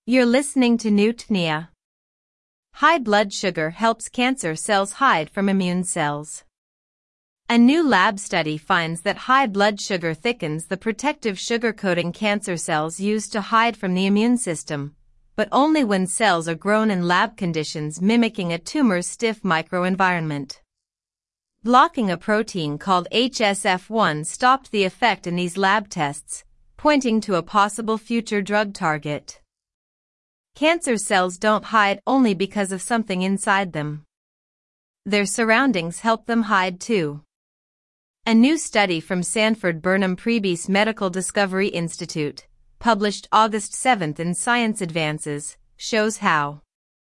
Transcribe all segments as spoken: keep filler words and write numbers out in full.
You're listening to Newtnia. High blood sugar helps cancer cells hide from immune cells. A new lab study finds that high blood sugar thickens the protective sugar coating cancer cells use to hide from the immune system, but only when cells are grown in lab conditions mimicking a tumor's stiff microenvironment. Blocking a protein called H S F one stopped the effect in these lab tests, pointing to a possible future drug target. Cancer cells don't hide only because of something inside them. Their surroundings help them hide too. A new study from Sanford Burnham Prebys Medical Discovery Institute, published August seventh in Science Advances, shows how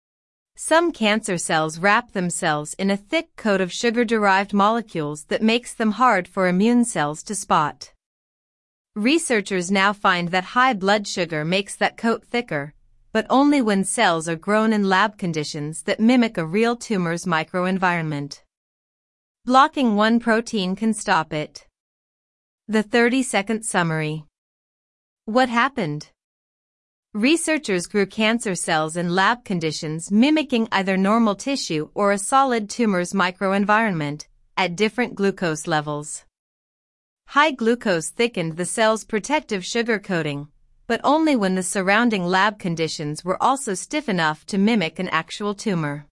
some cancer cells wrap themselves in a thick coat of sugar-derived molecules that makes them hard for immune cells to spot. Researchers now find that high blood sugar makes that coat thicker, but only when cells are grown in lab conditions that mimic a real tumor's microenvironment. Blocking one protein can stop it. The thirty-second summary. What happened? Researchers grew cancer cells in lab conditions mimicking either normal tissue or a solid tumor's microenvironment, at different glucose levels. High glucose thickened the cell's protective sugar coating, but only when the surrounding lab conditions were also stiff enough to mimic an actual tumor.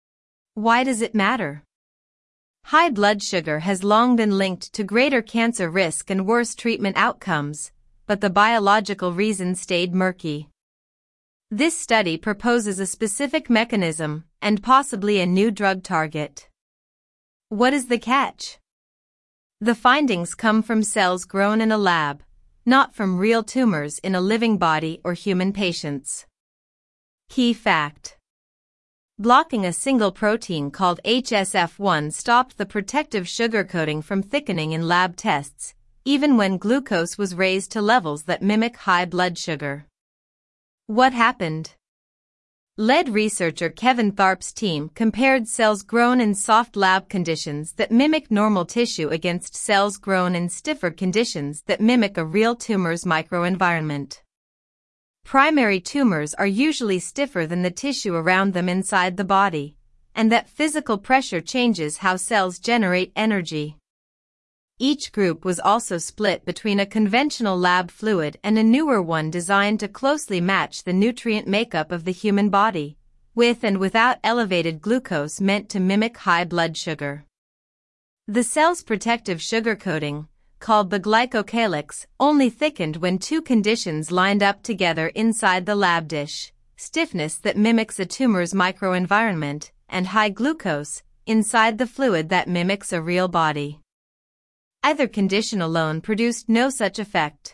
Why does it matter? High blood sugar has long been linked to greater cancer risk and worse treatment outcomes, but the biological reason stayed murky. This study proposes a specific mechanism and possibly a new drug target. What is the catch? The findings come from cells grown in a lab, not from real tumors in a living body or human patients. Key fact: blocking a single protein called H S F one stopped the protective sugar coating from thickening in lab tests, even when glucose was raised to levels that mimic high blood sugar. What happened? Lead researcher Kevin Tharp's team compared cells grown in soft lab conditions that mimic normal tissue against cells grown in stiffer conditions that mimic a real tumor's microenvironment. Primary tumors are usually stiffer than the tissue around them inside the body, and that physical pressure changes how cells generate energy. Each group was also split between a conventional lab fluid and a newer one designed to closely match the nutrient makeup of the human body, with and without elevated glucose meant to mimic high blood sugar. The cell's protective sugar coating, called the glycocalyx, only thickened when two conditions lined up together inside the lab dish: stiffness that mimics a tumor's microenvironment, and high glucose, inside the fluid that mimics a real body. Either condition alone produced no such effect.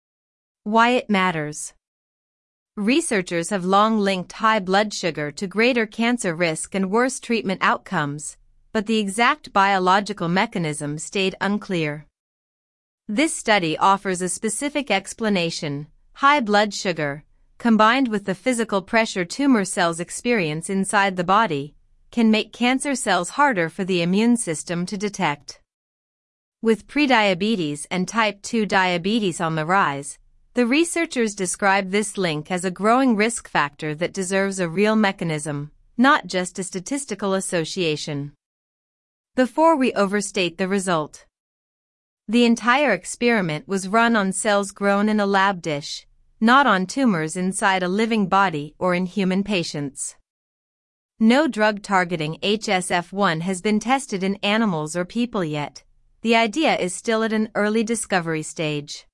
Why it matters? Researchers have long linked high blood sugar to greater cancer risk and worse treatment outcomes, but the exact biological mechanism stayed unclear. This study offers a specific explanation: high blood sugar, combined with the physical pressure tumor cells experience inside the body, can make cancer cells harder for the immune system to detect. With prediabetes and type two diabetes on the rise, the researchers describe this link as a growing risk factor that deserves a real mechanism, not just a statistical association. Before we overstate the result, the entire experiment was run on cells grown in a lab dish, not on tumors inside a living body or in human patients. No drug targeting H S F one has been tested in animals or people yet. The idea is still at an early discovery stage.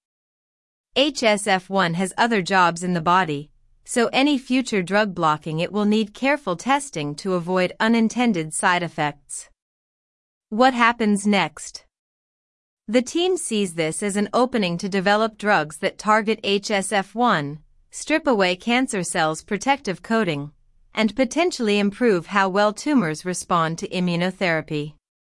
H S F one has other jobs in the body, so any future drug blocking it will need careful testing to avoid unintended side effects. What happens next? The team sees this as an opening to develop drugs that target H S F one, strip away cancer cells' protective coating, and potentially improve how well tumors respond to immunotherapy.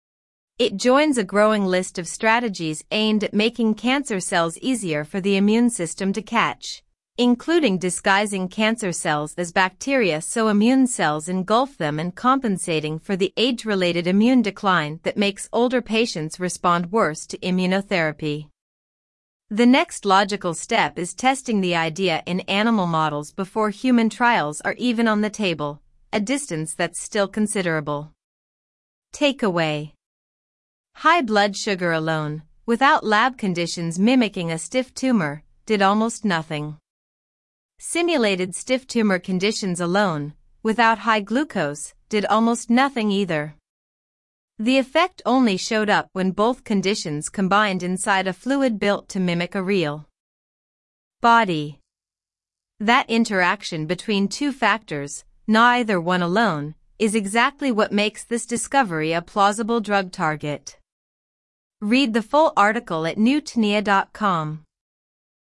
It joins a growing list of strategies aimed at making cancer cells easier for the immune system to catch, including disguising cancer cells as bacteria so immune cells engulf them and compensating for the age-related immune decline that makes older patients respond worse to immunotherapy. The next logical step is testing the idea in animal models before human trials are even on the table, a distance that's still considerable. Takeaway: high blood sugar alone, without lab conditions mimicking a stiff tumor, did almost nothing. Simulated stiff tumor conditions alone, without high glucose, did almost nothing either. The effect only showed up when both conditions combined inside a fluid built to mimic a real body. That interaction between two factors, neither one alone, is exactly what makes this discovery a plausible drug target. Read the full article at new tnia dot com.